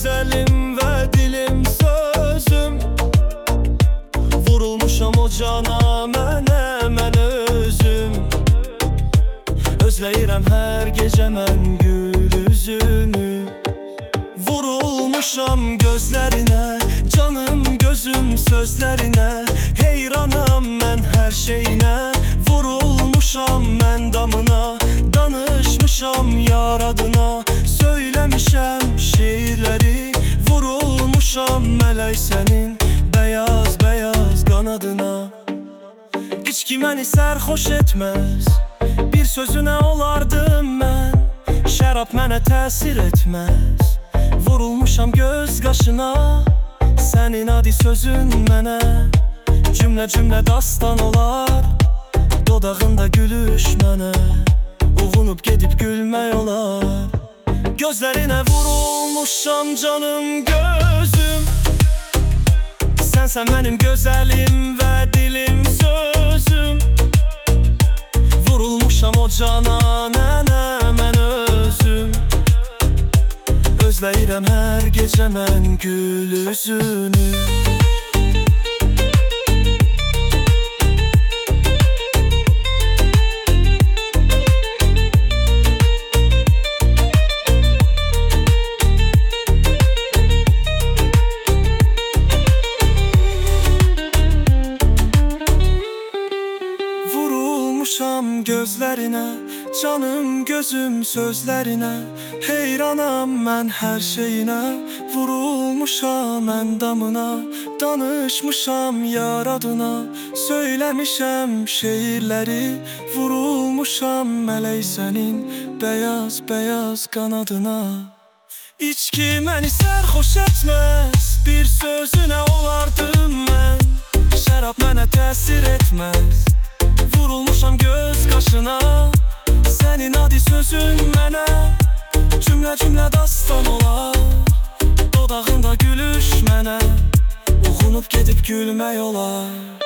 gözəlim və dilim sözüm. Vurulmuşam o cana mən özüm. Özləyirəm hər gecə mən gül üzünü. Vurulmuşam gözlərinə, canım gözüm sözlərinə. Heyranam mən hər şeyinə. Vurulmuşam mən damına, danışmışam yar adına. Söyləmişəm şeirləri, vurulmuşam mələk sənin bəyaz bəyaz qanadına. Heç ki məni sərxoş etməz, bir sözünə olardım mən. Şərab mənə təsir etməz, vurulmuşam göz qaşına. Sənin adi sözün mənə cümlə dastan olar. Dodağında gülüş mənə uğunub gedib gülmək olar. Gözlərinə vurulmuşam canım gözüm. Sənsən mənim gözəlim və dilim sözüm. Vurulmuşam o cana mən özüm. Özləyirəm hər gecə mən gül üzünü. Vurulmuşam gözlərinə, canım gözüm sözlərinə. Heyranam mən hər şeyinə. Vurulmuşam mən damına, danışmışam yar adına. Söyləmişəm şeirləri, vurulmuşam mələk sənin bəyaz bəyaz qanadına. İçki məni sərxoş etməz, bir sözünə olardım mən. Şərab mənə təsir etməz, vurulmuşam göz qaşına. Sənin adi sözün mənə cümlə dastan olar. Dodağında gülüş mənə uğunub gedib gülmək olar.